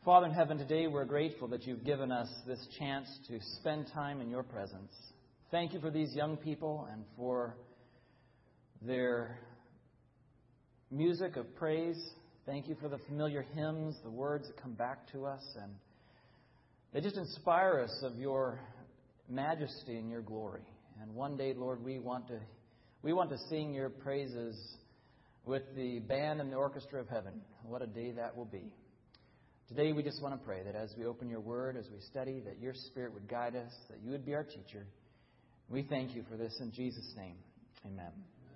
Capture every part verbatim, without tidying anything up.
Father in heaven, today we're grateful that you've given us this chance to spend time in your presence. Thank you for these young people and for their music of praise. Thank you for the familiar hymns, the words that come back to us, and they just inspire us of your majesty and your glory. And one day, Lord, we want to we want to sing your praises with the band and the orchestra of heaven. What a day that will be. Today we just want to pray that as we open your word, as we study, that your Spirit would guide us, that you would be our teacher. We thank you for this in Jesus' name. Amen.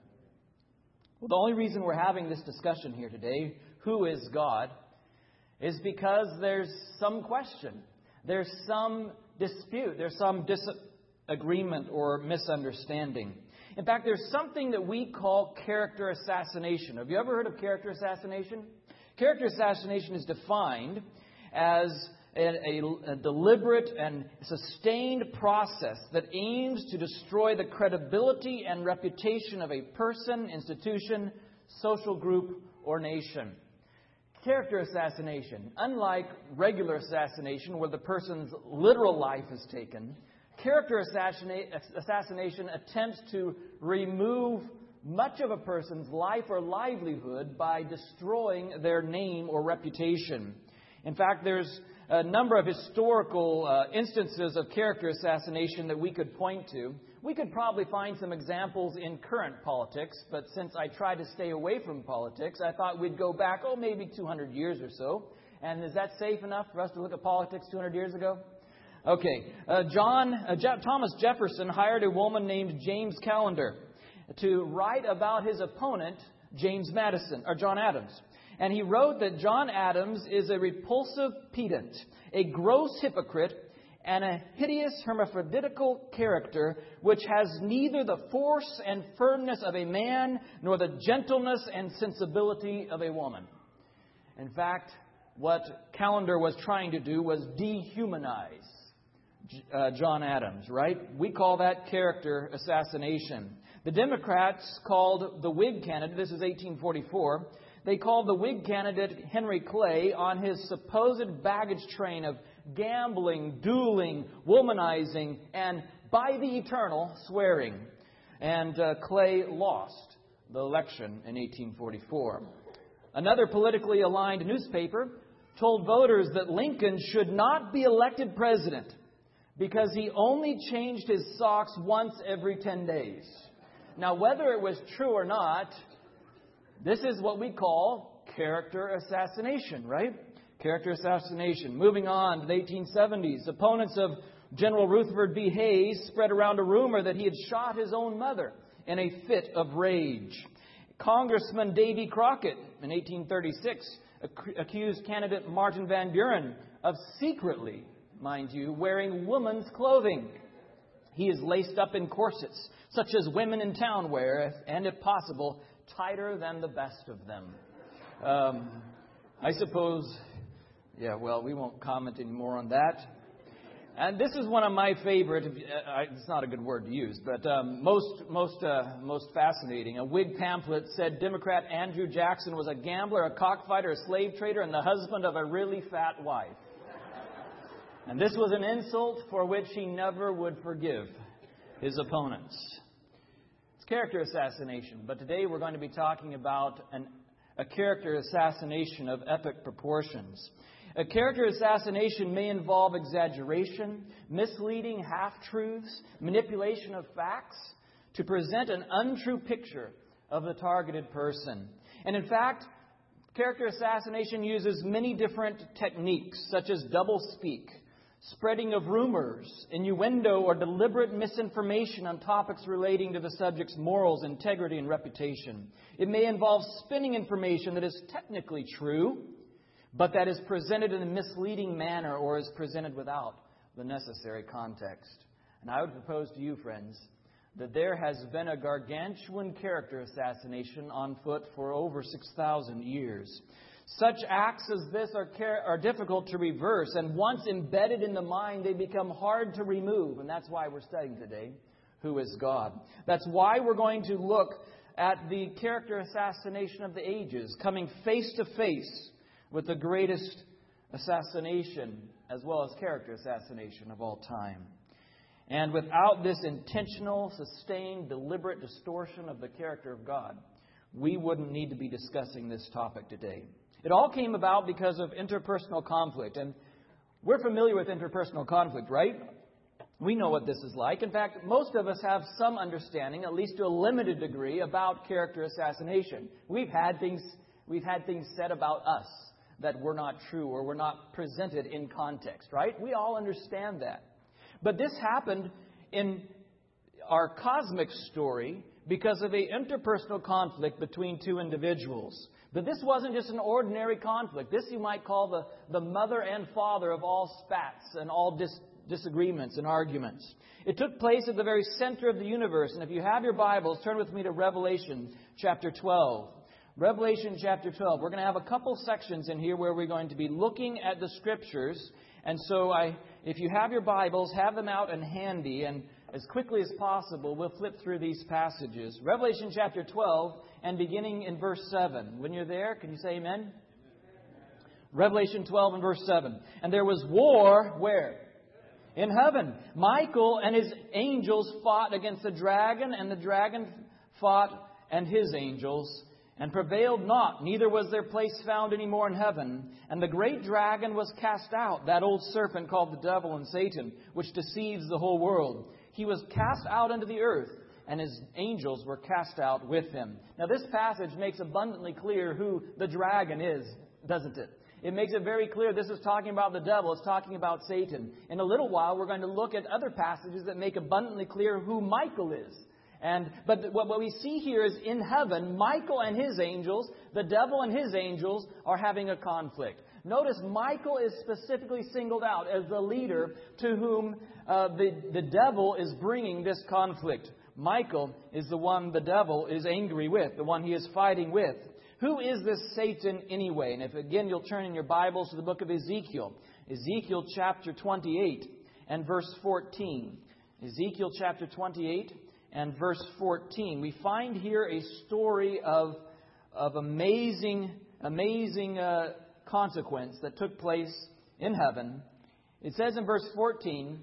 Well, the only reason we're having this discussion here today, who is God, is because there's some question. There's some dispute. There's some disagreement or misunderstanding. In fact, there's something that we call character assassination. Have you ever heard of character assassination? Character assassination is defined as a, a, a deliberate and sustained process that aims to destroy the credibility and reputation of a person, institution, social group, or nation. Character assassination, unlike regular assassination where the person's literal life is taken, character assassination, assassination attempts to remove much of a person's life or livelihood by destroying their name or reputation. In fact, there's a number of historical uh, instances of character assassination that we could point to. We could probably find some examples in current politics, but since I try to stay away from politics, I thought we'd go back, oh, maybe two hundred years or so. And is that safe enough for us to look at politics two hundred years ago? Okay. Uh, John uh, Je- Thomas Jefferson hired a woman named James Callender to write about his opponent, James Madison, or John Adams. And he wrote that John Adams is a repulsive pedant, a gross hypocrite, and a hideous hermaphroditical character which has neither the force and firmness of a man nor the gentleness and sensibility of a woman. In fact, what Callender was trying to do was dehumanize uh, John Adams, right? We call that character assassination. The Democrats called the Whig candidate, this is eighteen forty-four, they called the Whig candidate Henry Clay on his supposed baggage train of gambling, dueling, womanizing, and by the eternal, swearing. And uh, Clay lost the election in eighteen forty-four. Another politically aligned newspaper told voters that Lincoln should not be elected president because he only changed his socks once every ten days. Now, whether it was true or not, this is what we call character assassination, right? Character assassination. Moving on to the eighteen seventies, opponents of General Rutherford B. Hayes spread around a rumor that he had shot his own mother in a fit of rage. Congressman Davy Crockett in eighteen thirty-six ac- accused candidate Martin Van Buren of secretly, mind you, wearing woman's clothing. He is laced up in corsets, such as women in town wear, and if possible, tighter than the best of them. Um, I suppose, yeah, well, we won't comment anymore on that. And this is one of my favorite, uh, it's not a good word to use, but um, most most uh, most fascinating. A Whig pamphlet said Democrat Andrew Jackson was a gambler, a cockfighter, a slave trader, and the husband of a really fat wife. And this was an insult for which he never would forgive his opponents. It's character assassination, but today we're going to be talking about an, a character assassination of epic proportions. A character assassination may involve exaggeration, misleading half-truths, manipulation of facts to present an untrue picture of the targeted person. And in fact, character assassination uses many different techniques, such as doublespeak, spreading of rumors, innuendo, or deliberate misinformation on topics relating to the subject's morals, integrity, and reputation. It may involve spinning information that is technically true, but that is presented in a misleading manner or is presented without the necessary context. And I would propose to you, friends, that there has been a gargantuan character assassination on foot for over six thousand years. Such acts as this are, are difficult to reverse, and once embedded in the mind, they become hard to remove. And that's why we're studying today, who is God. That's why we're going to look at the character assassination of the ages, coming face to face with the greatest assassination as well as character assassination of all time. And without this intentional, sustained, deliberate distortion of the character of God, we wouldn't need to be discussing this topic today. It all came about because of interpersonal conflict. And we're familiar with interpersonal conflict, right? We know what this is like. In fact, most of us have some understanding, at least to a limited degree, about character assassination. We've had things, we've had things said about us that were not true or were not presented in context, right? We all understand that. But this happened in our cosmic story because of an interpersonal conflict between two individuals. But this wasn't just an ordinary conflict. This you might call the, the mother and father of all spats and all dis, disagreements and arguments. It took place at the very center of the universe. And if you have your Bibles, turn with me to Revelation chapter twelve. Revelation chapter twelve. We're going to have a couple sections in here where we're going to be looking at the Scriptures. And so I, if you have your Bibles, have them out and handy. And as quickly as possible, we'll flip through these passages. Revelation chapter twelve and beginning in verse seven. When you're there, can you say amen? Amen. Revelation twelve and verse seven. And there was war, where? In heaven. Michael and his angels fought against the dragon, and the dragon fought and his angels, and prevailed not, neither was their place found any more in heaven. And the great dragon was cast out, that old serpent called the devil and Satan, which deceives the whole world. He was cast out into the earth, and his angels were cast out with him. Now this passage makes abundantly clear who the dragon is, doesn't it? It makes it very clear this is talking about the devil. It's talking about Satan. In a little while, we're going to look at other passages that make abundantly clear who Michael is. And But what, what we see here is in heaven, Michael and his angels, the devil and his angels, are having a conflict. Notice Michael is specifically singled out as the leader to whom uh, the, the devil is bringing this conflict. Michael is the one the devil is angry with, the one he is fighting with. Who is this Satan anyway? And if again you'll turn in your Bibles to the book of Ezekiel. Ezekiel chapter twenty-eight and verse fourteen. Ezekiel chapter twenty-eight and verse fourteen. We find here a story of, of amazing, amazing uh, consequence that took place in heaven. It says in verse fourteen,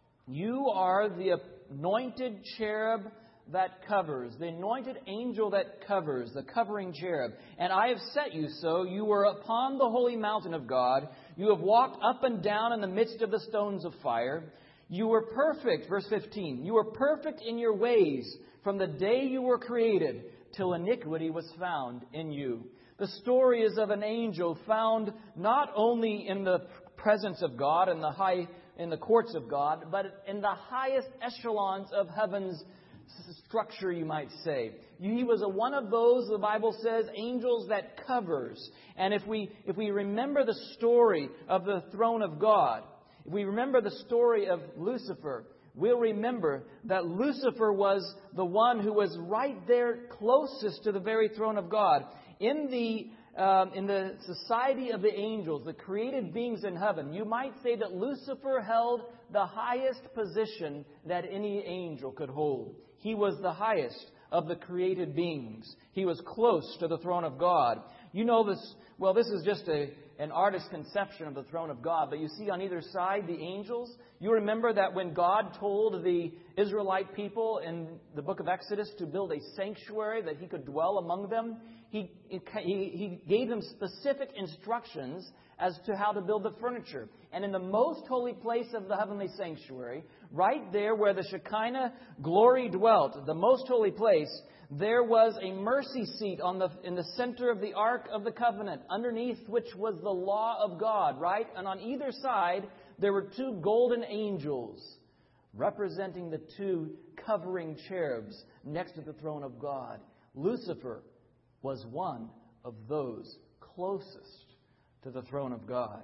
"You are the anointed cherub that covers," the anointed angel that covers, the covering cherub. "And I have set you so. You were upon the holy mountain of God. You have walked up and down in the midst of the stones of fire. You were perfect," verse fifteen, "you were perfect in your ways from the day you were created till iniquity was found in you." The story is of an angel found not only in the presence of God, in the high, in the courts of God, but in the highest echelons of heaven's structure, you might say. He was a, one of those, the Bible says, angels that covers. And if we if we remember the story of the throne of God, if we remember the story of Lucifer, we'll remember that Lucifer was the one who was right there closest to the very throne of God. In the um, in the society of the angels, the created beings in heaven, you might say that Lucifer held the highest position that any angel could hold. He was the highest of the created beings. He was close to the throne of God. You know this, well, this is just a, an artist's conception of the throne of God. But you see on either side the angels. You remember that when God told the Israelite people in the book of Exodus to build a sanctuary that He could dwell among them, He, he, he gave them specific instructions as to how to build the furniture. And in the most holy place of the heavenly sanctuary, right there where the Shekinah glory dwelt, the most holy place, there was a mercy seat on the in the center of the Ark of the Covenant, underneath which was the law of God, right? And on either side, there were two golden angels representing the two covering cherubs next to the throne of God. Lucifer was one of those closest to the throne of God.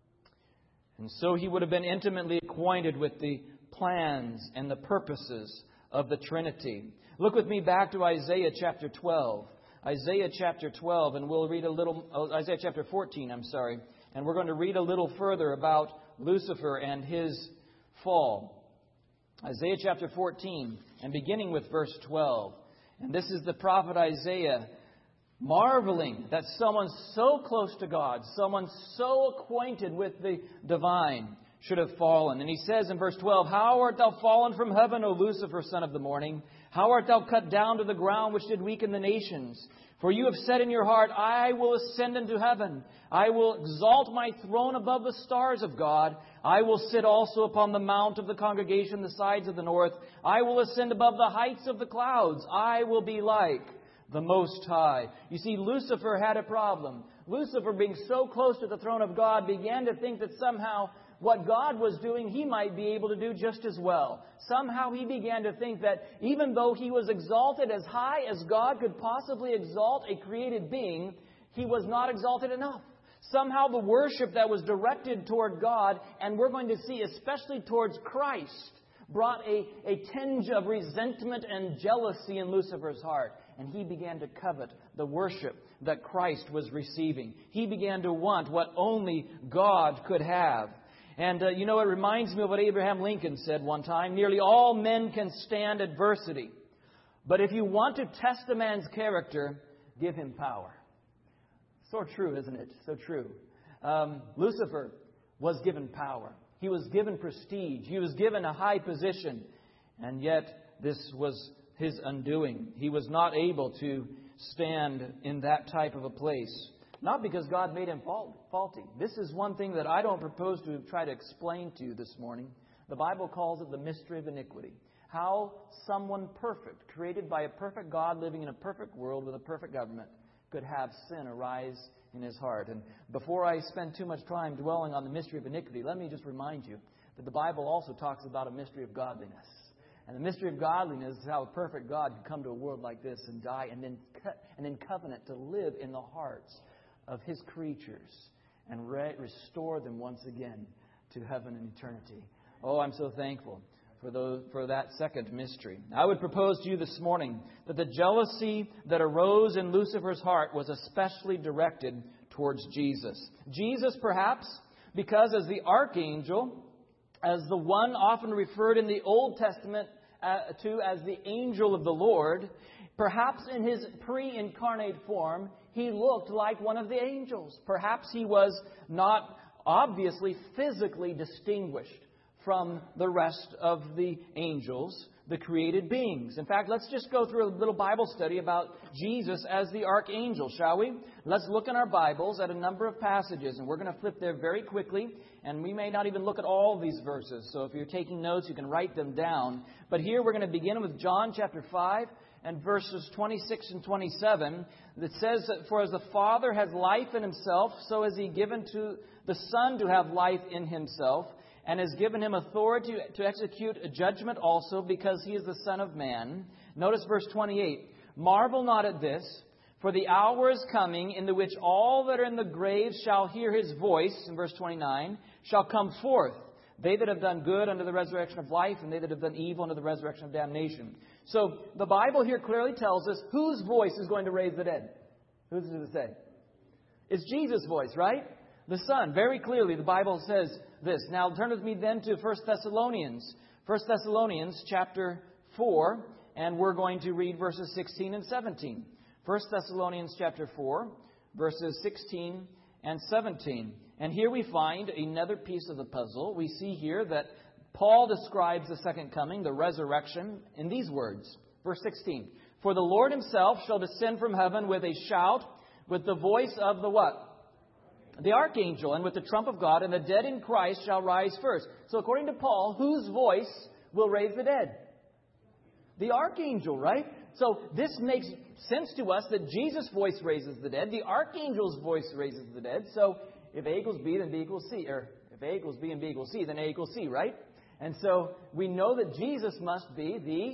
And so he would have been intimately acquainted with the plans and the purposes of the Trinity. Look with me back to Isaiah chapter twelve. Isaiah chapter twelve, and we'll read a little, oh, Isaiah chapter fourteen, I'm sorry. And we're going to read a little further about Lucifer and his fall. Isaiah chapter fourteen, and beginning with verse twelve. And this is the prophet Isaiah marveling that someone so close to God, someone so acquainted with the divine, should have fallen. And he says in verse twelve, "How art thou fallen from heaven, O Lucifer, son of the morning? How art thou cut down to the ground, which did weaken the nations? For you have said in your heart, I will ascend into heaven. I will exalt my throne above the stars of God. I will sit also upon the mount of the congregation, the sides of the north. I will ascend above the heights of the clouds. I will be like the Most High." You see, Lucifer had a problem. Lucifer, being so close to the throne of God, began to think that somehow what God was doing, he might be able to do just as well. Somehow he began to think that even though he was exalted as high as God could possibly exalt a created being, he was not exalted enough. Somehow the worship that was directed toward God, and we're going to see especially towards Christ, brought a, a tinge of resentment and jealousy in Lucifer's heart. And he began to covet the worship that Christ was receiving. He began to want what only God could have. And, uh, you know, it reminds me of what Abraham Lincoln said one time. Nearly all men can stand adversity. But if you want to test a man's character, give him power. So true, isn't it? So true. Um, Lucifer was given power. He was given prestige. He was given a high position. And yet, this was his undoing. He was not able to stand in that type of a place. Not because God made him faulty. This is one thing that I don't propose to try to explain to you this morning. The Bible calls it the mystery of iniquity. How someone perfect, created by a perfect God, living in a perfect world with a perfect government, could have sin arise in his heart. And before I spend too much time dwelling on the mystery of iniquity, let me just remind you that the Bible also talks about a mystery of godliness. And the mystery of godliness is how a perfect God could come to a world like this and die and then and in covenant to live in the hearts of His creatures and re- restore them once again to heaven and eternity. Oh, I'm so thankful for those, for that second mystery. I would propose to you this morning that the jealousy that arose in Lucifer's heart was especially directed towards Jesus. Jesus, perhaps, because as the archangel, as the one often referred in the Old Testament uh, to as the angel of the Lord, perhaps in his pre-incarnate form, he looked like one of the angels. Perhaps he was not obviously physically distinguished from the rest of the angels, the created beings. In fact, let's just go through a little Bible study about Jesus as the archangel, shall we? Let's look in our Bibles at a number of passages, and we're going to flip there very quickly, and we may not even look at all these verses. So if you're taking notes, you can write them down. But here we're going to begin with John chapter five and verses twenty-six and twenty-seven. That says that, "For as the Father has life in Himself, so has He given to the Son to have life in Himself, and has given Him authority to execute a judgment also, because He is the Son of Man." Notice verse twenty-eight. "Marvel not at this, for the hour is coming in the which all that are in the grave shall hear His voice," in verse twenty-nine, "shall come forth. They that have done good unto the resurrection of life, and they that have done evil unto the resurrection of damnation." So the Bible here clearly tells us whose voice is going to raise the dead. Who's does it say? It's Jesus' voice, right? The Son. Very clearly the Bible says this. Now turn with me then to First Thessalonians. First Thessalonians chapter four, and we're going to read verses sixteen and seventeen. First Thessalonians chapter four, verses sixteen and seventeen. And here we find another piece of the puzzle. We see here that Paul describes the second coming, the resurrection, in these words. Verse sixteen. "For the Lord Himself shall descend from heaven with a shout, with the voice of the" what? "The archangel, and with the trump of God, and the dead in Christ shall rise first." So according to Paul, whose voice will raise the dead? The archangel, right? So this makes sense to us that Jesus' voice raises the dead. The archangel's voice raises the dead. So if A equals B, then B equals C. Or if A equals B and B equals C, then A equals C, right? And so we know that Jesus must be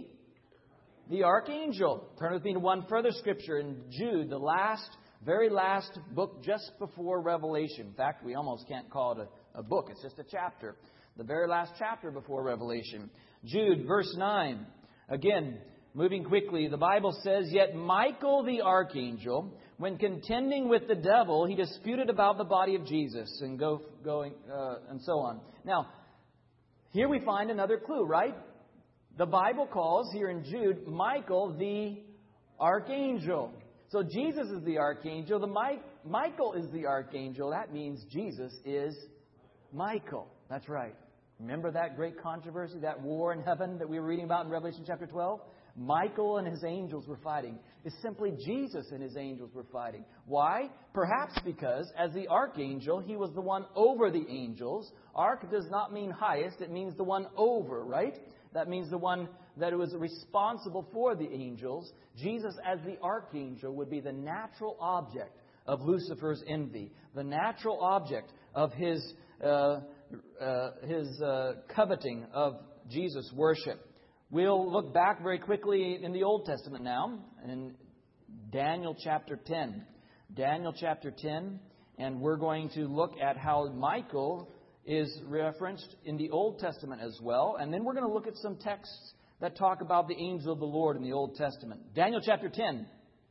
the, the archangel. Turn with me to one further scripture in Jude, the last, very last book just before Revelation. In fact, we almost can't call it a, a book. It's just a chapter. The very last chapter before Revelation. Jude, verse nine. Again, moving quickly, the Bible says, "Yet Michael the archangel, when contending with the devil, he disputed about the body of Jesus," and go going uh, and so on. Now, here we find another clue, right? The Bible calls here in Jude Michael the archangel. So Jesus is the archangel. The Mi- Michael is the archangel. That means Jesus is Michael. That's right. Remember that great controversy, that war in heaven that we were reading about in Revelation chapter twelve? Michael and his angels were fighting. It's simply Jesus and his angels were fighting. Why? Perhaps because as the archangel, he was the one over the angels. Arch does not mean highest. It means the one over, right? That means the one that was responsible for the angels. Jesus as the archangel would be the natural object of Lucifer's envy, the natural object of his, uh, uh, his uh, coveting of Jesus' worship. We'll look back very quickly in the Old Testament now, in Daniel chapter ten. Daniel chapter ten, and we're going to look at how Michael is referenced in the Old Testament as well. And then we're going to look at some texts that talk about the angel of the Lord in the Old Testament. Daniel chapter ten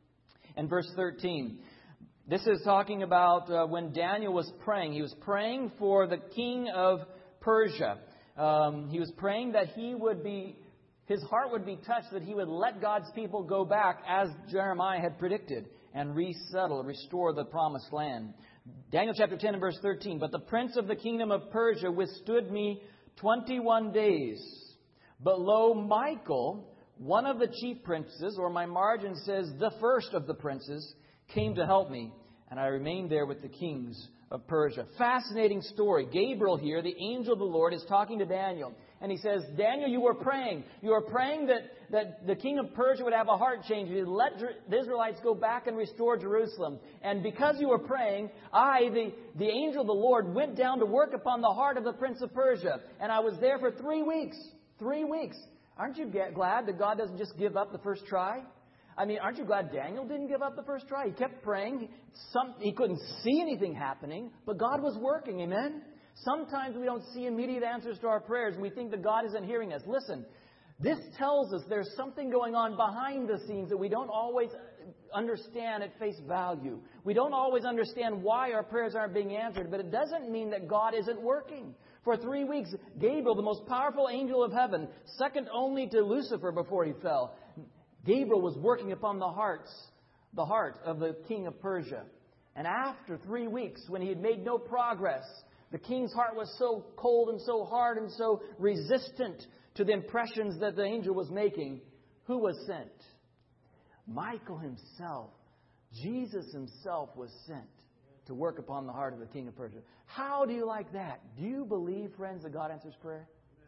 and verse thirteen. This is talking about uh, when Daniel was praying. He was praying for the king of Persia. Um, he was praying that he would be... His heart would be touched that he would let God's people go back as Jeremiah had predicted and resettle, restore the promised land. Daniel chapter ten and verse thirteen. But the prince of the kingdom of Persia withstood me twenty-one days. But lo, Michael, one of the chief princes, or my margin says the first of the princes, came to help me. And I remained there with the kings of Persia. Fascinating story. Gabriel here, the angel of the Lord, is talking to Daniel. And he says, Daniel, you were praying. You were praying that, that the king of Persia would have a heart change. He'd let the Israelites go back and restore Jerusalem. And because you were praying, I, the, the angel of the Lord, went down to work upon the heart of the prince of Persia. And I was there for three weeks. Three weeks. Aren't you glad that God doesn't just give up the first try? I mean, aren't you glad Daniel didn't give up the first try? He kept praying. Some, he couldn't see anything happening, but God was working. Amen? Sometimes we don't see immediate answers to our prayers, and we think that God isn't hearing us. Listen, this tells us there's something going on behind the scenes that we don't always understand at face value. We don't always understand why our prayers aren't being answered, but it doesn't mean that God isn't working. For three weeks, Gabriel, the most powerful angel of heaven, second only to Lucifer before he fell, Gabriel was working upon the hearts, the heart of the king of Persia. And after three weeks, when he had made no progress, the king's heart was so cold and so hard and so resistant to the impressions that the angel was making. Who was sent? Michael himself. Jesus himself was sent to work upon the heart of the king of Persia. How do you like that? Do you believe, friends, that God answers prayer?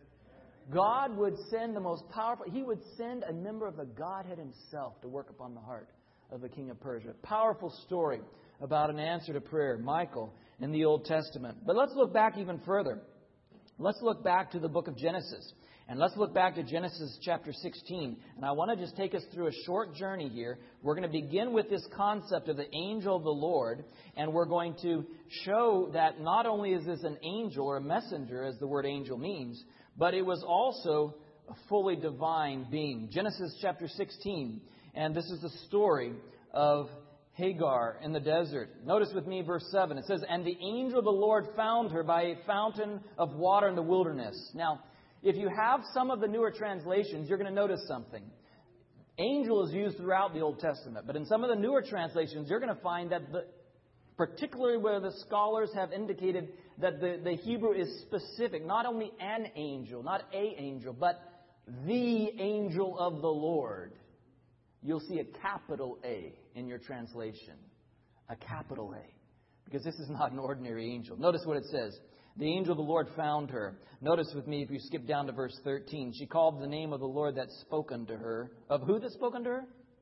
God would send the most powerful... He would send a member of the Godhead himself to work upon the heart of the king of Persia. Powerful story about an answer to prayer. Michael in the Old Testament. But let's look back even further. Let's look back to the book of Genesis. And let's look back to Genesis chapter sixteen. And I want to just take us through a short journey here. We're going to begin with this concept of the angel of the Lord. And we're going to show that not only is this an angel or a messenger, as the word angel means, but it was also a fully divine being. Genesis chapter sixteen. And this is the story of Hagar in the desert. Notice with me verse seven. It says, and the angel of the Lord found her by a fountain of water in the wilderness. Now, if you have some of the newer translations, you're going to notice something. Angel is used throughout the Old Testament. But in some of the newer translations, you're going to find that, the, particularly where the scholars have indicated that the, the Hebrew is specific. Not only an angel, not a angel, but the angel of the Lord. You'll see a capital A in your translation. A capital A. Because this is not an ordinary angel. Notice what it says. The angel of the Lord found her. Notice with me, if you skip down to verse thirteen. She called the name of the Lord that spoke unto her. Of who that spoke unto her?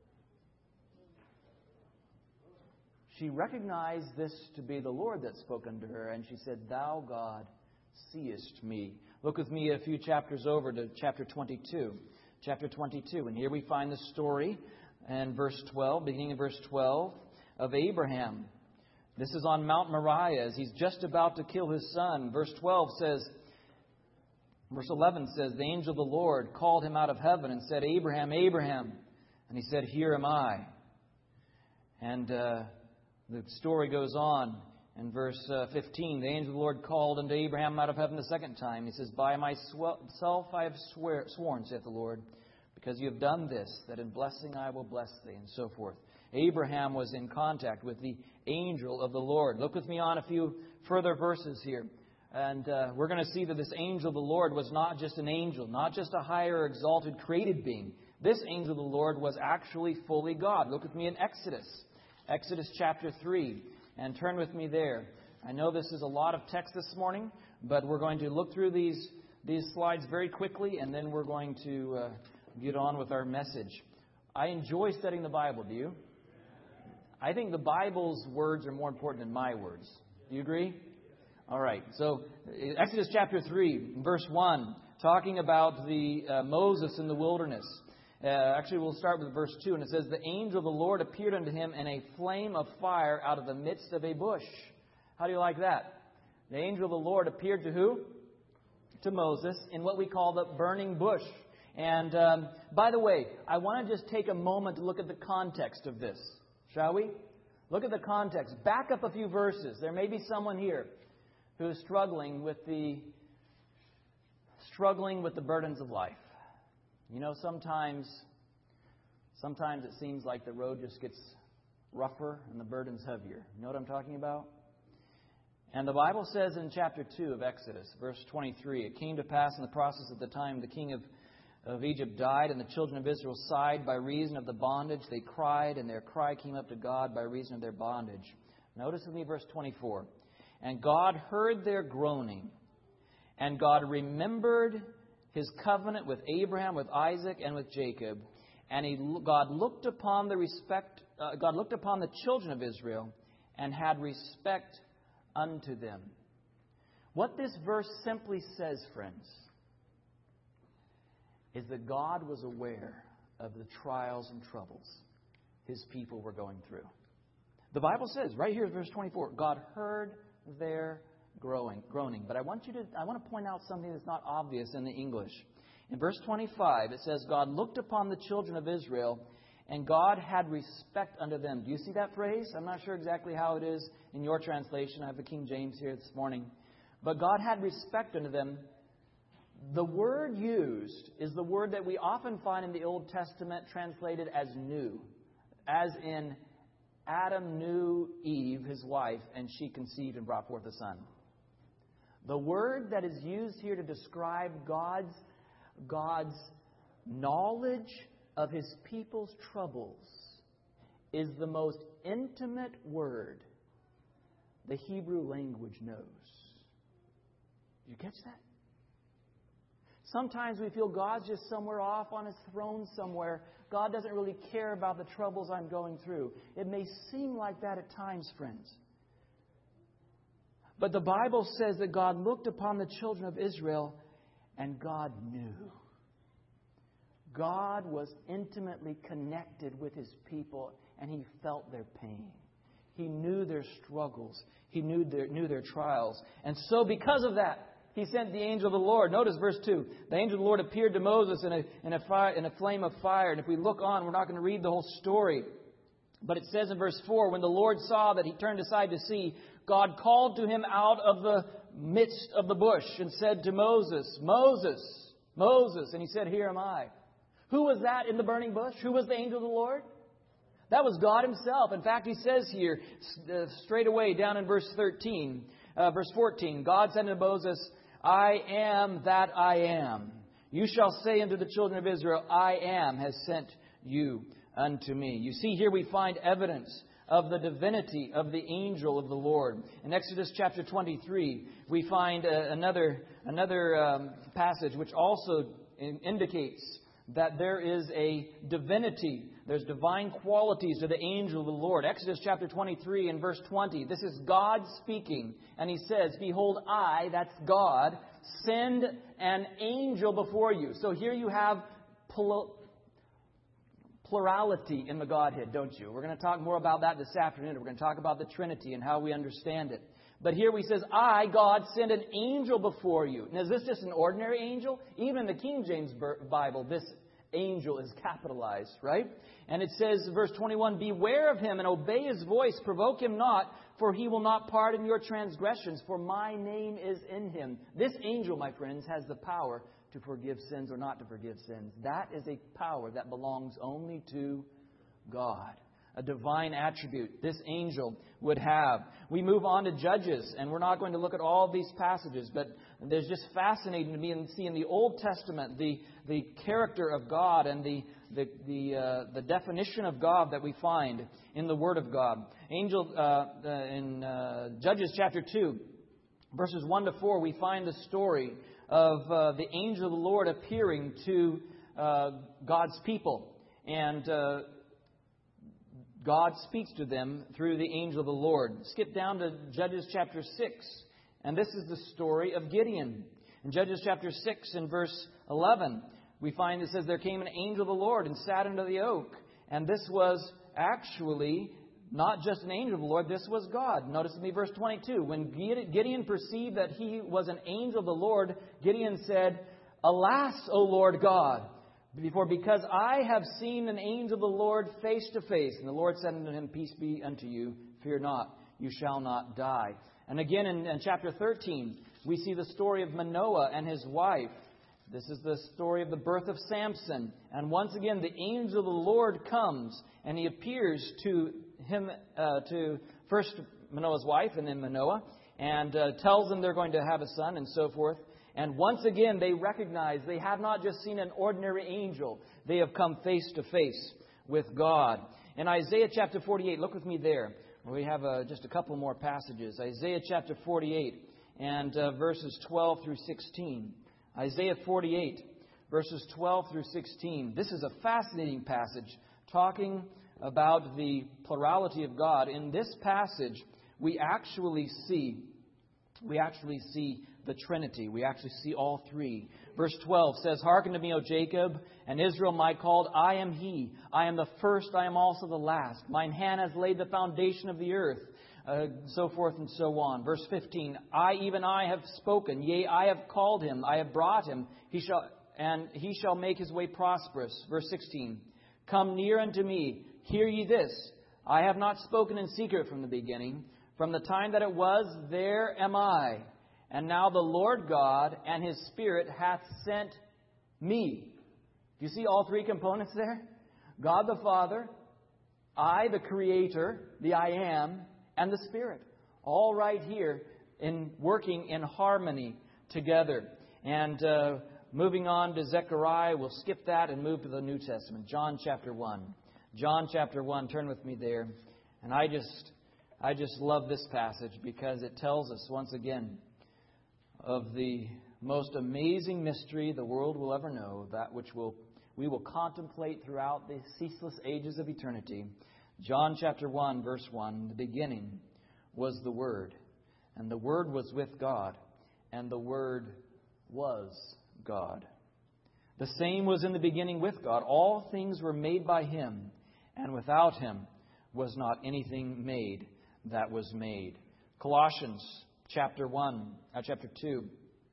She recognized this to be the Lord that spoke unto her. And she said, Thou, God, seest me. Look with me a few chapters over to chapter twenty-two. Chapter twenty-two. And here we find the story in verse twelve, beginning in verse twelve, of Abraham. This is on Mount Moriah as he's just about to kill his son. Verse twelve says, verse eleven says, the angel of the Lord called him out of heaven and said, Abraham, Abraham. And he said, Here am I. And uh, the story goes on. In verse uh, fifteen, the angel of the Lord called unto Abraham out of heaven the second time. He says, By myself I have swear, sworn, saith the Lord, because you have done this, that in blessing I will bless thee, and so forth. Abraham was in contact with the angel of the Lord. Look with me on a few further verses here. And uh, we're going to see that this angel of the Lord was not just an angel, not just a higher exalted created being. This angel of the Lord was actually fully God. Look with me in Exodus. Exodus chapter three. And turn with me there. I know this is a lot of text this morning, but we're going to look through these, these slides very quickly, and then we're going to uh, get on with our message. I enjoy studying the Bible, do you? I think the Bible's words are more important than my words. Do you agree? All right. So Exodus chapter three, verse one, talking about the uh, Moses in the wilderness. Uh, actually, we'll start with verse two, and it says, "The angel of the Lord appeared unto him in a flame of fire out of the midst of a bush." How do you like that? The angel of the Lord appeared to who? To Moses in what we call the burning bush. And um, by the way, I want to just take a moment to look at the context of this. Shall we? Look at the context. Back up a few verses. There may be someone here who is struggling with the struggling with the burdens of life. You know, sometimes sometimes it seems like the road just gets rougher and the burden's heavier. You know what I'm talking about? And the Bible says in chapter two of Exodus, verse twenty-three, "It came to pass in the process of the time the king of of Egypt died, and the children of Israel sighed by reason of the bondage. They cried, and their cry came up to God by reason of their bondage." Notice with me verse twenty-four. "And God heard their groaning, and God remembered His covenant with Abraham, with Isaac, and with Jacob. And he, God looked upon the respect. Uh, God looked upon the children of Israel, and had respect unto them." What this verse simply says, friends, is that God was aware of the trials and troubles His people were going through. The Bible says, right here in verse twenty-four, God heard their groaning. groaning. But I want you to, I want to point out something that's not obvious in the English. In verse twenty-five, it says, "God looked upon the children of Israel, and God had respect unto them." Do you see that phrase? I'm not sure exactly how it is in your translation. I have the King James here this morning. But God had respect unto them. The word used is the word that we often find in the Old Testament translated as "knew," as in Adam knew Eve, his wife, and she conceived and brought forth a son. The word that is used here to describe God's, God's knowledge of His people's troubles is the most intimate word the Hebrew language knows. Did you catch that? Sometimes we feel God's just somewhere off on His throne somewhere. God doesn't really care about the troubles I'm going through. It may seem like that at times, friends. But the Bible says that God looked upon the children of Israel and God knew. God was intimately connected with His people, and He felt their pain. He knew their struggles. He knew their, knew their trials. And so because of that, He sent the angel of the Lord. Notice verse two. The angel of the Lord appeared to Moses in a, in a, fire, in a flame of fire. And if we look on, we're not going to read the whole story. But it says in verse four, "When the Lord saw that he turned aside to see, God called to him out of the midst of the bush and said to Moses, 'Moses, Moses.' And he said, 'Here am I.'" Who was that in the burning bush? Who was the angel of the Lord? That was God Himself. In fact, He says here, uh, straight away down in verse thirteen, uh, verse fourteen, God said to Moses, "I am that I am. You shall say unto the children of Israel, I am has sent you unto me." You see, here we find evidence of the divinity of the angel of the Lord. In Exodus chapter twenty-three, we find uh, another another um, passage which also in, indicates that there is a divinity. There's divine qualities to the angel of the Lord. Exodus chapter twenty-three and verse twenty. This is God speaking. And He says, "Behold, I," that's God, "send an angel before you." So here you have pl- plurality in the Godhead, don't you? We're going to talk more about that this afternoon. We're going to talk about the Trinity and how we understand it. But here we says, "I, God, send an angel before you." Now, is this just an ordinary angel? Even in the King James Bible, this angel is capitalized, right? And it says, verse twenty-one, "Beware of him and obey his voice. Provoke him not, for he will not pardon your transgressions, for my name is in him." This angel, my friends, has the power to forgive sins or not to forgive sins. That is a power that belongs only to God. a divine attribute this angel would have. We move on to Judges, and we're not going to look at all of these passages, but there's just fascinating to me and see in the Old Testament the the character of God and the the the, uh, the definition of God that we find in the Word of God. Angel uh, uh, in uh, Judges chapter two, verses one to four, we find the story of uh, the angel of the Lord appearing to uh, God's people, and uh, God speaks to them through the angel of the Lord. Skip down to Judges chapter six, and this is the story of Gideon. In Judges chapter six and verse eleven, we find it says, "There came an angel of the Lord and sat under the oak." And this was actually not just an angel of the Lord, this was God. Notice with me verse twenty-two. When Gideon perceived that he was an angel of the Lord, Gideon said, "Alas, O Lord God, before because I have seen an angel of the Lord face to face." And the Lord said unto him, "Peace be unto you. Fear not, you shall not die." And again in, in chapter thirteen, we see the story of Manoah and his wife. This is the story of the birth of Samson. And once again, the angel of the Lord comes and he appears to him, uh, to first Manoah's wife and then Manoah, and uh, tells them they're going to have a son and so forth. And once again, they recognize they have not just seen an ordinary angel. They have come face to face with God. In Isaiah chapter forty-eight, look with me there. We have uh, just a couple more passages. Isaiah chapter forty-eight and uh, verses twelve through sixteen. Isaiah forty-eight, verses twelve through sixteen. This is a fascinating passage talking about the plurality of God. In this passage, we actually see, we actually see the Trinity. We actually see all three. Verse twelve says, "Hearken to me, O Jacob, and Israel my called. I am He. I am the first, I am also the last. Mine hand has laid the foundation of the earth." Uh, so forth and so on. Verse fifteen, "I, even I, have spoken. Yea, I have called him. I have brought him. He shall, and he shall make his way prosperous." Verse sixteen, "Come near unto me. Hear ye this. I have not spoken in secret from the beginning. From the time that it was, there am I. And now the Lord God and His Spirit hath sent me." Do you see all three components there? God the Father, I the Creator, the I Am, and the Spirit. All right here in working in harmony together. And uh, moving on to Zechariah, we'll skip that and move to the New Testament. John chapter one. John chapter one, turn with me there. And I just, I just love this passage because it tells us once again of the most amazing mystery the world will ever know, that which will we will contemplate throughout the ceaseless ages of eternity. John chapter one, verse one, "The beginning was the Word, and the Word was with God, and the Word was God. The same was in the beginning with God. All things were made by Him, and without Him was not anything made that was made." Colossians chapter one, uh, chapter two,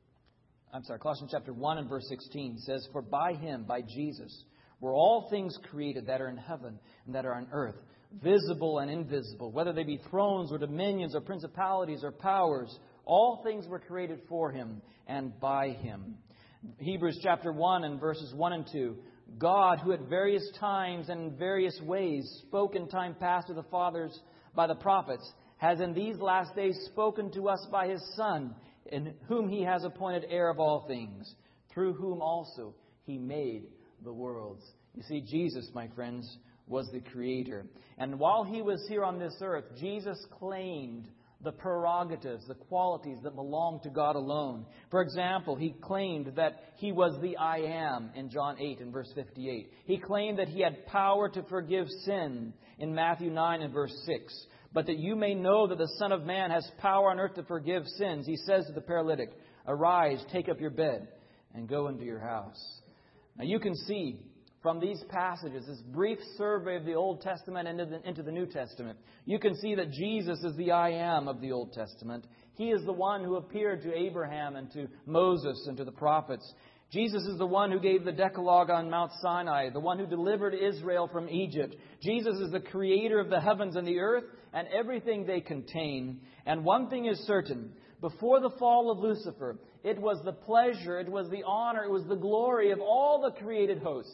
I'm sorry, Colossians chapter one and verse sixteen says, "For by Him, by Jesus, were all things created that are in heaven and that are on earth, visible and invisible, whether they be thrones or dominions or principalities or powers. All things were created for Him and by Him." Hebrews chapter one and verses one and two. "God, who at various times and in various ways spoke in time past to the fathers by the prophets, has in these last days spoken to us by His Son, in whom He has appointed heir of all things, through whom also He made the worlds." You see, Jesus, my friends, was the Creator. And while He was here on this earth, Jesus claimed the prerogatives, the qualities that belong to God alone. For example, He claimed that He was the I Am in John eight and verse fifty-eight. He claimed that He had power to forgive sin in Matthew nine and verse six. "But that you may know that the Son of Man has power on earth to forgive sins," He says to the paralytic, "Arise, take up your bed, and go into your house." Now you can see from these passages, this brief survey of the Old Testament and into the, into the New Testament, you can see that Jesus is the I Am of the Old Testament. He is the one who appeared to Abraham and to Moses and to the prophets. Jesus is the one who gave the Decalogue on Mount Sinai, the one who delivered Israel from Egypt. Jesus is the Creator of the heavens and the earth and everything they contain. And one thing is certain, before the fall of Lucifer, it was the pleasure, it was the honor, it was the glory of all the created hosts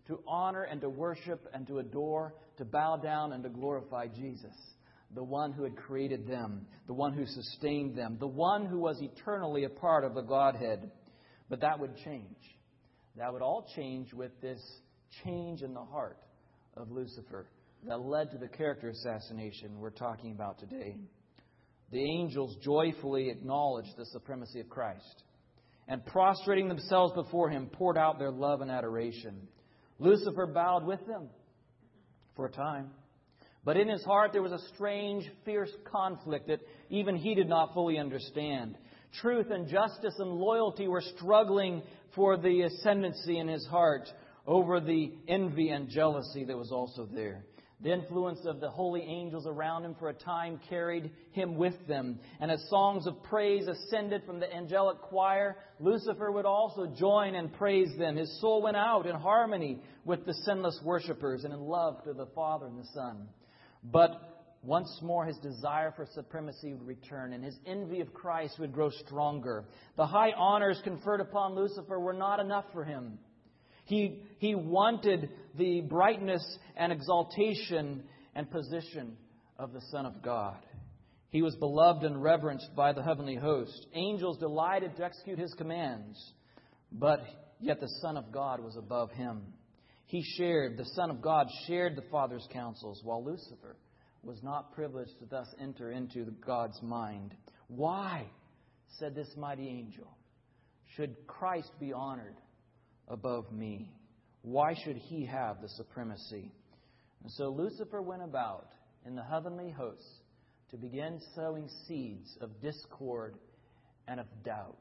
to honor and to worship and to adore, to bow down and to glorify Jesus, the one who had created them, the one who sustained them, the one who was eternally a part of the Godhead. But that would change. That would all change with this change in the heart of Lucifer that led to the character assassination we're talking about today. The angels joyfully acknowledged the supremacy of Christ and, prostrating themselves before Him, poured out their love and adoration. Lucifer bowed with them for a time. But in his heart there was a strange, fierce conflict that even he did not fully understand. Truth and justice and loyalty were struggling for the ascendancy in his heart over the envy and jealousy that was also there. The influence of the holy angels around him for a time carried him with them. And as songs of praise ascended from the angelic choir, Lucifer would also join and praise them. His soul went out in harmony with the sinless worshipers and in love to the Father and the Son. But once more his desire for supremacy would return, and his envy of Christ would grow stronger. The high honors conferred upon Lucifer were not enough for him. He, he wanted the brightness and exaltation and position of the Son of God. He was beloved and reverenced by the heavenly host. Angels delighted to execute His commands, but yet the Son of God was above him. He shared, the Son of God shared the Father's counsels, while Lucifer was not privileged to thus enter into God's mind. Why, said this mighty angel, should Christ be honored above me? Why should He have the supremacy? And so Lucifer went about in the heavenly hosts to begin sowing seeds of discord and of doubt.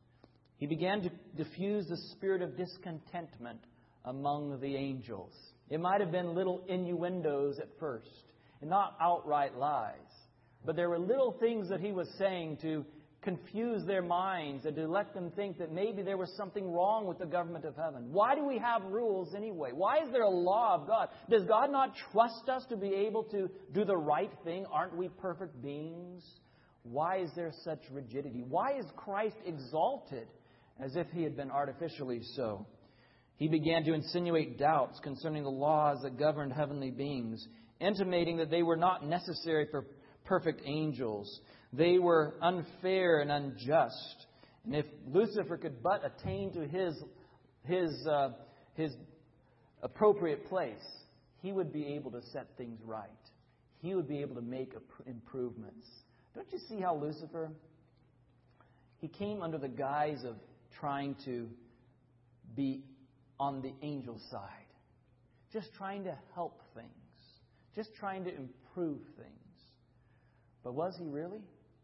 He began to diffuse the spirit of discontentment among the angels. It might have been little innuendos at first, and not outright lies. But there were little things that he was saying to confuse their minds and to let them think that maybe there was something wrong with the government of heaven. Why do we have rules anyway? Why is there a law of God? Does God not trust us to be able to do the right thing? Aren't we perfect beings? Why is there such rigidity? Why is Christ exalted as if He had been artificially so? He began to insinuate doubts concerning the laws that governed heavenly beings, intimating that they were not necessary for perfect angels. They were unfair and unjust. And if Lucifer could but attain to his, his, uh, his appropriate place, he would be able to set things right. He would be able to make improvements. Don't you see how Lucifer, he came under the guise of trying to be on the angel side, just trying to help things, just trying to improve things. But was he really?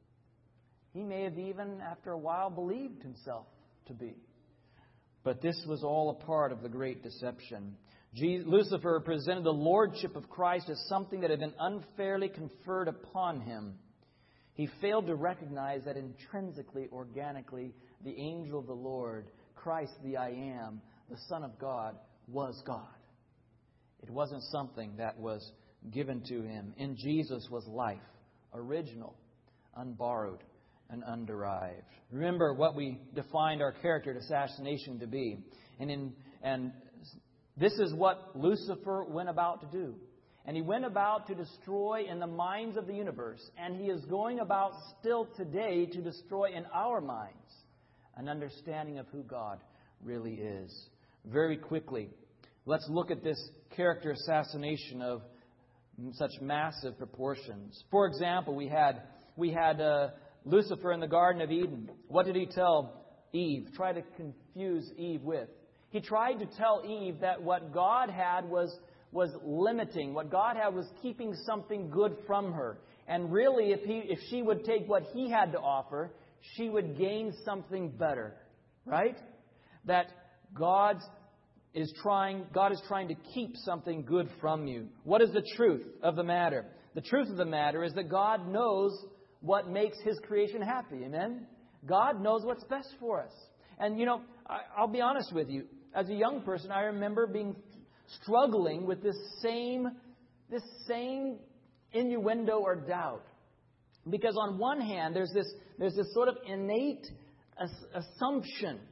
He may have even, after a while, believed himself to be. But this was all a part of the great deception. Jesus, Lucifer presented the lordship of Christ as something that had been unfairly conferred upon him. He failed to recognize that intrinsically, organically, the angel of the Lord, Christ the I Am, the Son of God, was God. It wasn't something that was given to him. In Jesus was life, original, unborrowed, and underived. Remember what we defined our character assassination to be. And, in, and this is what Lucifer went about to do. And he went about to destroy in the minds of the universe. And he is going about still today to destroy in our minds an understanding of who God really is. Very quickly, let's look at this character assassination of such massive proportions. For example, we had we had uh, Lucifer in the Garden of Eden. What did he tell Eve? Try to confuse Eve with. He tried to tell Eve that what God had was, was limiting. What God had was keeping something good from her. And really, if he if she would take what he had to offer, she would gain something better. Right? That God's is trying, God is trying to keep something good from you. What is the truth of the matter? The truth of the matter is that God knows what makes His creation happy. Amen? God knows what's best for us. And, you know, I, I'll be honest with you. As a young person, I remember being struggling with this same, this same innuendo or doubt. Because on one hand, there's this, there's this sort of innate as, assumption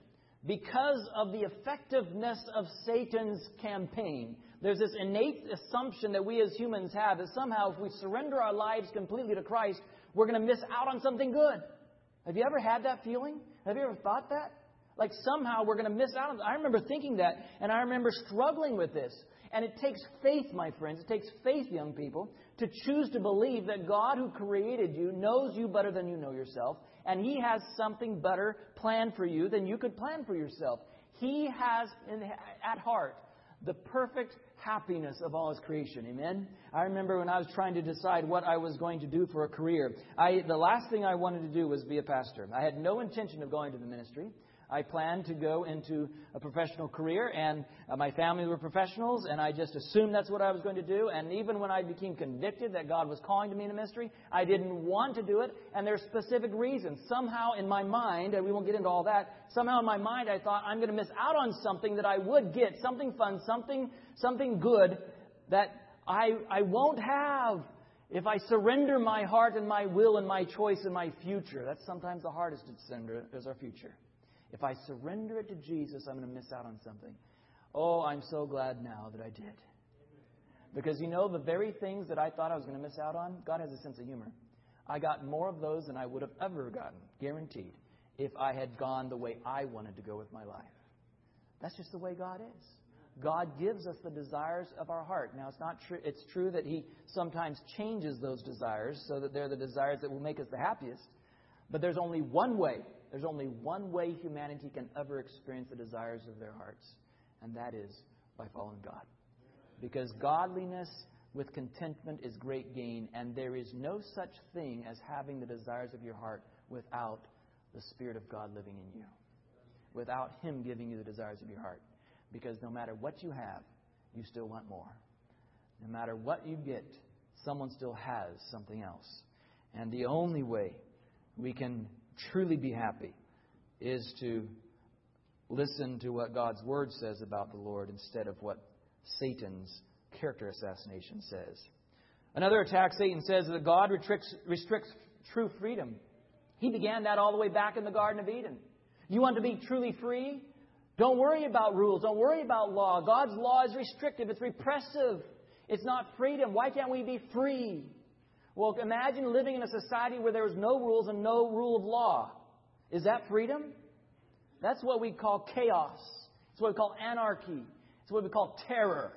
because of the effectiveness of Satan's campaign. There's this innate assumption that we as humans have that somehow if we surrender our lives completely to Christ, we're going to miss out on something good. Have you ever had that feeling? Have you ever thought that? Like somehow we're going to miss out on it. I remember thinking that, and I remember struggling with this. And it takes faith, my friends. It takes faith, young people, to choose to believe that God who created you knows you better than you know yourself. And He has something better planned for you than you could plan for yourself. He has in, at heart the perfect happiness of all His creation. Amen? I remember when I was trying to decide what I was going to do for a career. I, the last thing I wanted to do was be a pastor. I had no intention of going to the ministry. I planned to go into a professional career, and uh, my family were professionals, and I just assumed that's what I was going to do. And even when I became convicted that God was calling to me in the ministry, I didn't want to do it, and there's specific reasons. Somehow in my mind, and we won't get into all that, somehow in my mind I thought I'm going to miss out on something that I would get, something fun, something something good that I I won't have if I surrender my heart and my will and my choice and my future. That's sometimes the hardest to surrender, is our future. If I surrender it to Jesus, I'm going to miss out on something. Oh, I'm so glad now that I did. Because you know, the very things that I thought I was going to miss out on, God has a sense of humor. I got more of those than I would have ever gotten, guaranteed, if I had gone the way I wanted to go with my life. That's just the way God is. God gives us the desires of our heart. Now, it's not true. It's true that He sometimes changes those desires so that they're the desires that will make us the happiest. But there's only one way. There's only one way humanity can ever experience the desires of their hearts, and that is by following God. Because godliness with contentment is great gain, and there is no such thing as having the desires of your heart without the Spirit of God living in you, without Him giving you the desires of your heart. Because no matter what you have, you still want more. No matter what you get, someone still has something else. And the only way we can truly be happy is to listen to what God's Word says about the Lord instead of what Satan's character assassination says. Another attack Satan says that God restricts, restricts true freedom. He began that all the way back in the Garden of Eden. You want to be truly free? Don't worry about rules. Don't worry about law. God's law is restrictive. It's repressive. It's not freedom. Why can't we be free? Well, imagine living in a society where there was no rules and no rule of law. Is that freedom? That's what we call chaos. It's what we call anarchy. It's what we call terror.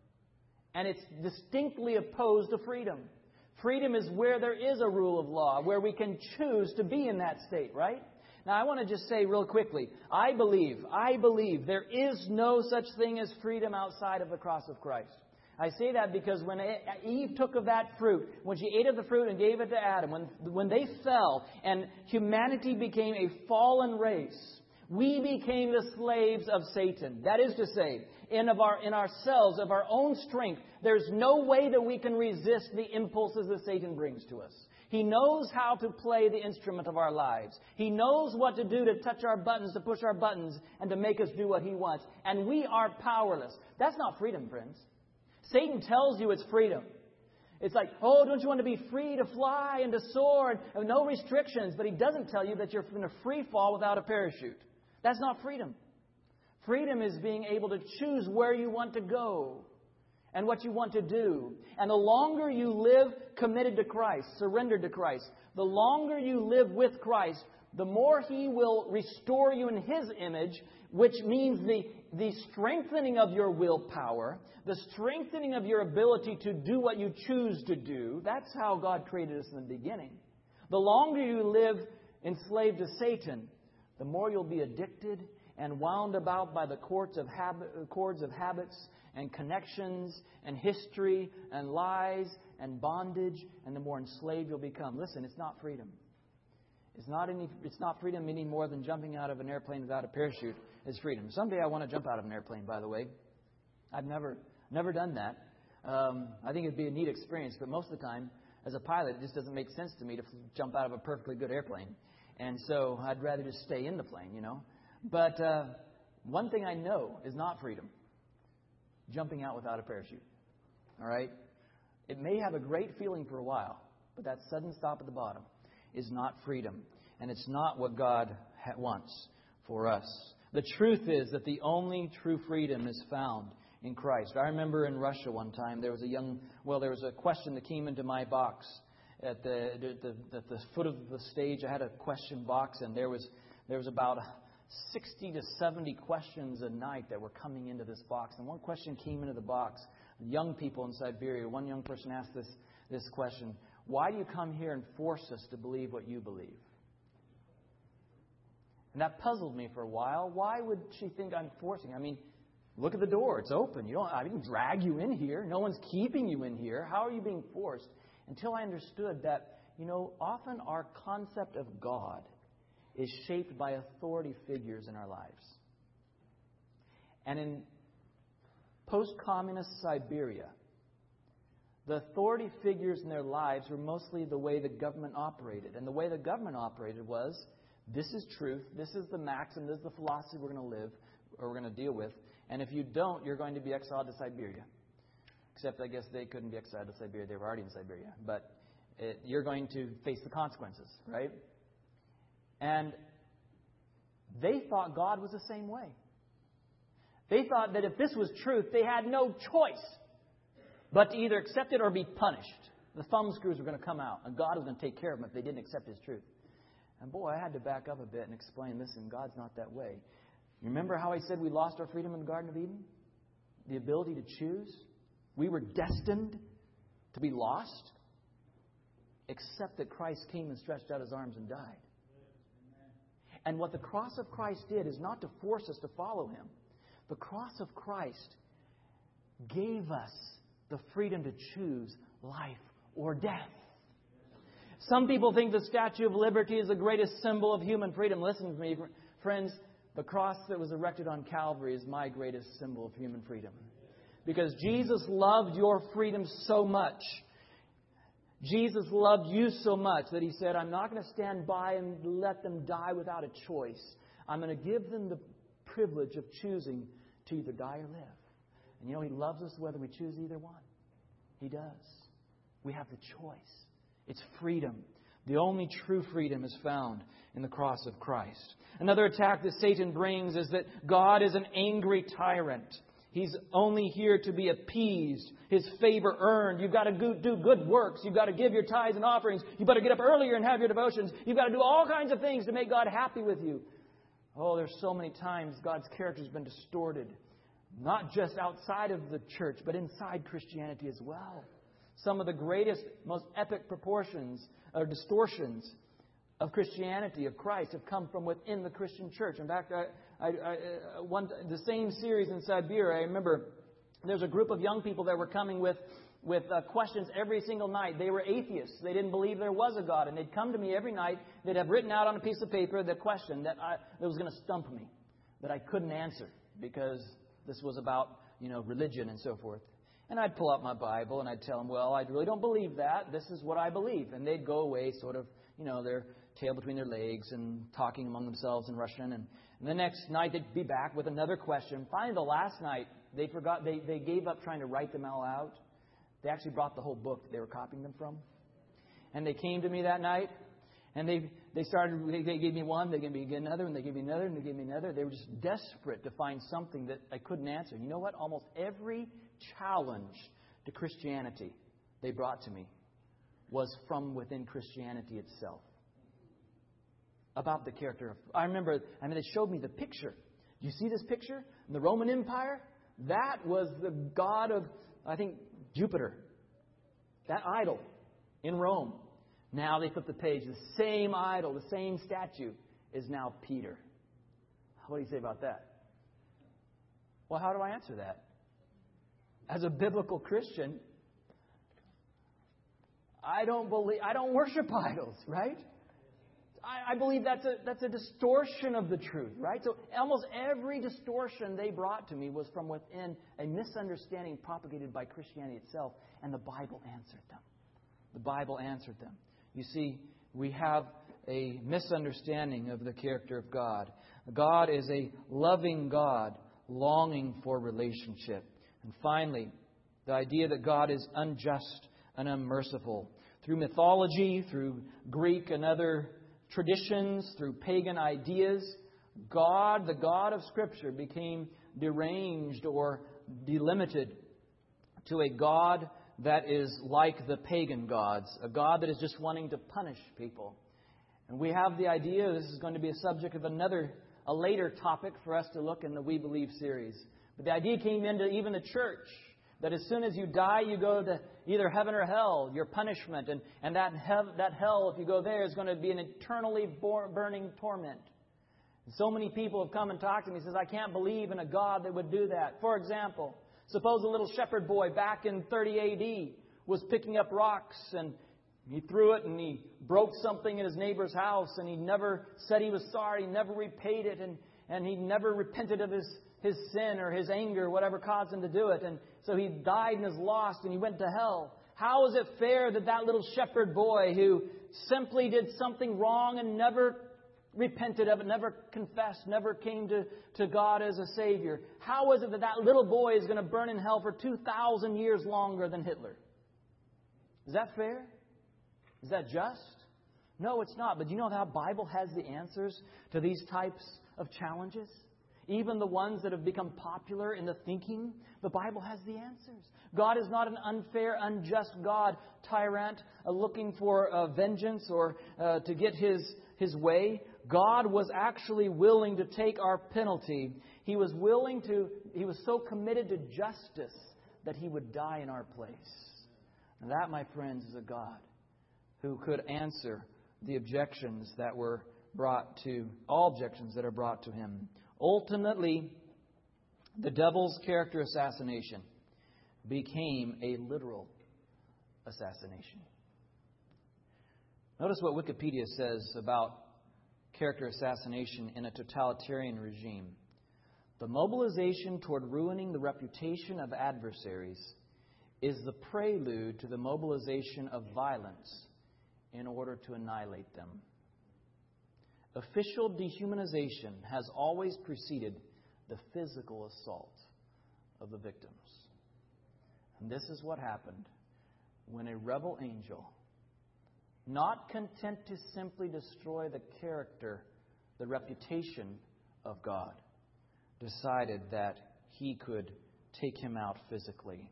And it's distinctly opposed to freedom. Freedom is where there is a rule of law, where we can choose to be in that state, right? Now, I want to just say real quickly, I believe, I believe there is no such thing as freedom outside of the cross of Christ. I say that because when Eve took of that fruit, when she ate of the fruit and gave it to Adam, when, when they fell and humanity became a fallen race, we became the slaves of Satan. That is to say, in, of our, in ourselves, of our own strength, there's no way that we can resist the impulses that Satan brings to us. He knows how to play the instrument of our lives. He knows what to do to touch our buttons, to push our buttons, and to make us do what He wants. And we are powerless. That's not freedom, friends. Satan tells you it's freedom. It's like, oh, don't you want to be free to fly and to soar and no restrictions? But he doesn't tell you that you're in a free fall without a parachute. That's not freedom. Freedom is being able to choose where you want to go and what you want to do. And the longer you live committed to Christ, surrendered to Christ, the longer you live with Christ, the more He will restore you in His image, which means the, the strengthening of your willpower, the strengthening of your ability to do what you choose to do. That's how God created us in the beginning. The longer you live enslaved to Satan, the more you'll be addicted and wound about by the cords of, habit, cords of habits and connections and history and lies and bondage, and the more enslaved you'll become. Listen, it's not freedom. It's not any. It's not freedom any more than jumping out of an airplane without a parachute is freedom. Someday I want to jump out of an airplane, by the way. I've never never done that. Um, I think it'd be a neat experience, but most of the time, as a pilot, it just doesn't make sense to me to jump out of a perfectly good airplane. And so I'd rather just stay in the plane, you know. But uh, one thing I know is not freedom. Jumping out without a parachute. All right? It may have a great feeling for a while, but that sudden stop at the bottom is not freedom. And it's not what God ha- wants for us. The truth is that the only true freedom is found in Christ. I remember in Russia one time, there was a young, well, there was a question that came into my box. At the, the, at the foot of the stage, I had a question box, and there was there was about sixty to seventy questions a night that were coming into this box. And one question came into the box. Young people in Siberia, one young person asked this, this question: why do you come here and force us to believe what you believe? And that puzzled me for a while. Why would she think I'm forcing? I mean, look at the door. It's open. You don't, I didn't drag you in here. No one's keeping you in here. How are you being forced? Until I understood that, you know, often our concept of God is shaped by authority figures in our lives. And in post-communist Siberia, the authority figures in their lives were mostly the way the government operated. And the way the government operated was, this is truth, this is the maxim, this is the philosophy we're going to live, or we're going to deal with. And if you don't, you're going to be exiled to Siberia. Except I guess they couldn't be exiled to Siberia. They were already in Siberia. But it, you're going to face the consequences, right? And they thought God was the same way. They thought that if this was truth, they had no choice but to either accept it or be punished. The thumb screws were going to come out, and God was going to take care of them if they didn't accept His truth. And boy, I had to back up a bit and explain, listen, God's not that way. You remember how I said we lost our freedom in the Garden of Eden? The ability to choose? We were destined to be lost, except that Christ came and stretched out His arms and died. And what the cross of Christ did is not to force us to follow Him. The cross of Christ gave us the freedom to choose life or death. Some people think the Statue of Liberty is the greatest symbol of human freedom. Listen to me, friends. The cross that was erected on Calvary is my greatest symbol of human freedom. Because Jesus loved your freedom so much. Jesus loved you so much that He said, I'm not going to stand by and let them die without a choice. I'm going to give them the privilege of choosing to either die or live. And you know, He loves us whether we choose either one. He does. We have the choice. It's freedom. The only true freedom is found in the cross of Christ. Another attack that Satan brings is that God is an angry tyrant. He's only here to be appeased, His favor earned. You've got to do good works. You've got to give your tithes and offerings. You've got to get up earlier and have your devotions. You've got to do all kinds of things to make God happy with you. Oh, there's so many times God's character has been distorted. Not just outside of the church, but inside Christianity as well. Some of the greatest, most epic proportions or distortions of Christianity, of Christ, have come from within the Christian church. In fact, I, I, I, one, the same series in Siberia, I remember there's a group of young people that were coming with, with uh, questions every single night. They were atheists. They didn't believe there was a God. And they'd come to me every night. They'd have written out on a piece of paper the question that, I, that was going to stump me, that I couldn't answer because this was about, you know, religion and so forth. And I'd pull out my Bible and I'd tell them, well, I really don't believe that. This is what I believe. And they'd go away sort of, you know, their tail between their legs and talking among themselves in Russian. And, and the next night they'd be back with another question. Finally, the last night, they forgot, they, they gave up trying to write them all out. They actually brought the whole book that they were copying them from. And they came to me that night. And they they started, they, they gave me one, they gave me another, and they gave me another, and they gave me another. They were just desperate to find something that I couldn't answer. You know what? Almost every challenge to Christianity they brought to me was from within Christianity itself. About the character of... I remember, I mean, they showed me the picture. Do you see this picture? In the Roman Empire, that was the god of, I think, Jupiter. That idol in Rome. Now they flip the page. The same idol, the same statue is now Peter. What do you say about that? Well, how do I answer that? As a biblical Christian, I don't believe I don't worship idols, right? I, I believe that's a that's a distortion of the truth, right? So almost every distortion they brought to me was from within a misunderstanding propagated by Christianity itself, and the Bible answered them. The Bible answered them. You see, we have a misunderstanding of the character of God. God is a loving God, longing for relationship. And finally, the idea that God is unjust and unmerciful. Through mythology, through Greek and other traditions, through pagan ideas, God, the God of Scripture, became deranged or delimited to a God that is like the pagan gods, a God that is just wanting to punish people. And we have the idea this is going to be a subject of another, a later topic for us to look in the We Believe series. But the idea came into even the church that as soon as you die, you go to either heaven or hell, your punishment. And, and that, hev- that hell, if you go there, is going to be an eternally burning torment. And so many people have come and talked to me and says, I can't believe in a God that would do that. For example, suppose a little shepherd boy back in thirty A D was picking up rocks and he threw it and he broke something in his neighbor's house and he never said he was sorry, he never repaid it, and, and he never repented of his, his sin or his anger, whatever caused him to do it. And so he died and is lost and he went to hell. How is it fair that that little shepherd boy who simply did something wrong and never repented of it, never confessed, never came to, to God as a Savior, how is it that that little boy is going to burn in hell for two thousand years longer than Hitler? Is that fair? Is that just? No, it's not. But do you know how the Bible has the answers to these types of challenges? Even the ones that have become popular in the thinking, the Bible has the answers. God is not an unfair, unjust God, tyrant, uh, looking for uh, vengeance or uh, to get His, his way. God was actually willing to take our penalty. He was willing to, He was so committed to justice that He would die in our place. And that, my friends, is a God who could answer the objections that were brought to, all objections that are brought to Him. Ultimately, the devil's character assassination became a literal assassination. Notice what Wikipedia says about character assassination in a totalitarian regime. The mobilization toward ruining the reputation of adversaries is the prelude to the mobilization of violence in order to annihilate them. Official dehumanization has always preceded the physical assault of the victims. And this is what happened when a rebel angel, not content to simply destroy the character, the reputation of God, decided that he could take him out physically.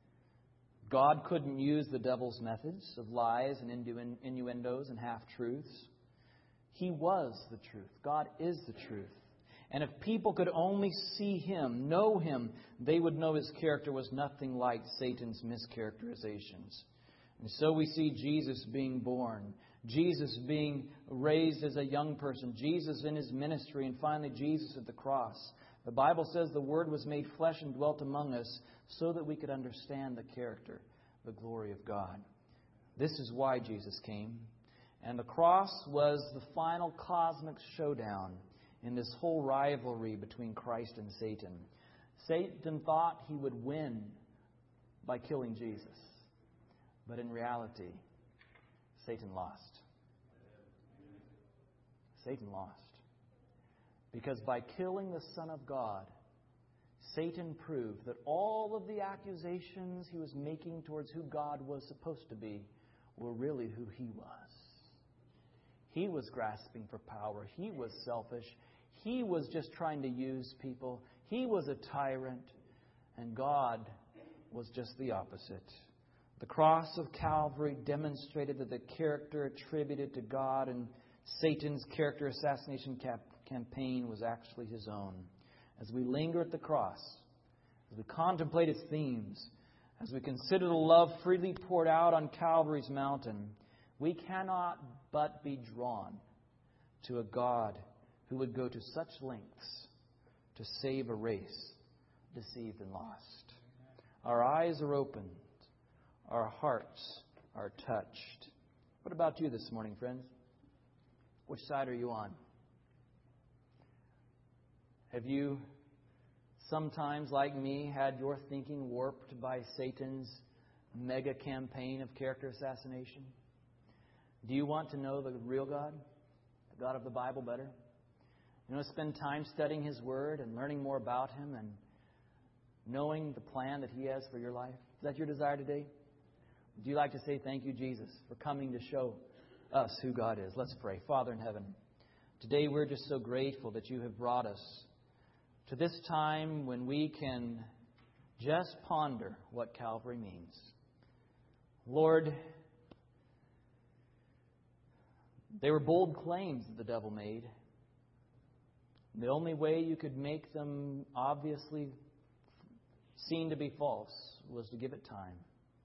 God couldn't use the devil's methods of lies and innuendos and half-truths. He was the truth. God is the truth. And if people could only see Him, know Him, they would know His character was nothing like Satan's mischaracterizations. And so we see Jesus being born, Jesus being raised as a young person, Jesus in His ministry, and finally Jesus at the cross. The Bible says the Word was made flesh and dwelt among us so that we could understand the character, the glory of God. This is why Jesus came. And the cross was the final cosmic showdown in this whole rivalry between Christ and Satan. Satan thought he would win by killing Jesus. But in reality, Satan lost. Satan lost. Because by killing the Son of God, Satan proved that all of the accusations he was making towards who God was supposed to be were really who he was. He was grasping for power. He was selfish. He was just trying to use people. He was a tyrant. And God was just the opposite. The cross of Calvary demonstrated that the character attributed to God and Satan's character assassination cap- campaign was actually his own. As we linger at the cross, as we contemplate its themes, as we consider the love freely poured out on Calvary's mountain, we cannot but be drawn to a God who would go to such lengths to save a race deceived and lost. Our eyes are opened. Our hearts are touched. What about you this morning, friends? Which side are you on? Have you sometimes, like me, had your thinking warped by Satan's mega campaign of character assassination? Do you want to know the real God, the God of the Bible, better? You want to spend time studying His Word and learning more about Him and knowing the plan that He has for your life? Is that your desire today? Would you like to say thank you, Jesus, for coming to show us who God is? Let's pray. Father in heaven, Today we're just so grateful that you have brought us to this time when we can just ponder what Calvary means. Lord, they were bold claims that the devil made. The only way you could make them obviously seen to be false was to give it time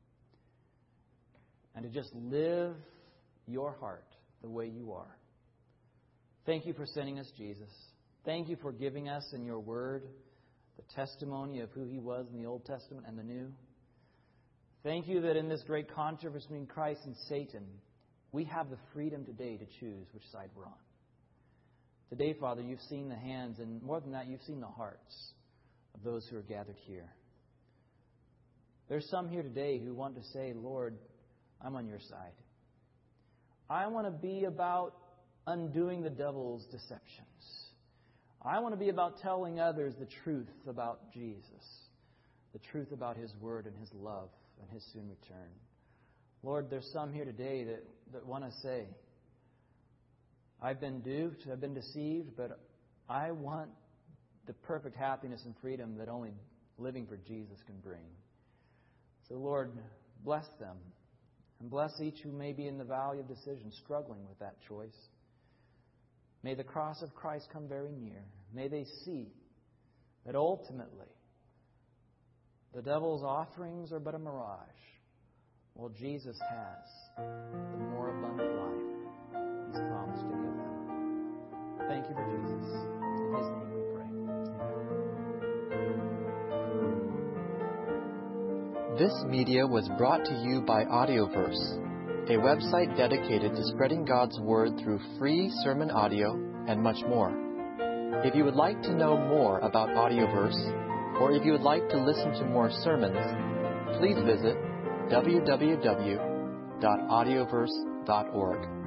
and to just live your heart the way you are. Thank you for sending us Jesus. Thank you for giving us in your word the testimony of who he was in the Old Testament and the New. Thank you that in this great controversy between Christ and Satan, we have the freedom today to choose which side we're on. Today, Father, you've seen the hands, and more than that, you've seen the hearts of those who are gathered here. There's some here today who want to say, Lord, I'm on your side. I want to be about undoing the devil's deceptions. I want to be about telling others the truth about Jesus, the truth about his word and his love and his soon return. Lord, there's some here today that, that want to say, I've been duped, I've been deceived, but I want the perfect happiness and freedom that only living for Jesus can bring. So, Lord, bless them. And bless each who may be in the valley of decision, struggling with that choice. May the cross of Christ come very near. May they see that ultimately the devil's offerings are but a mirage, while Jesus has the more abundant life he's promised to give them. Thank you for Jesus. In his name we pray. This media was brought to you by Audioverse, a website dedicated to spreading God's Word through free sermon audio and much more. If you would like to know more about Audioverse, or if you would like to listen to more sermons, please visit w w w dot audioverse dot org.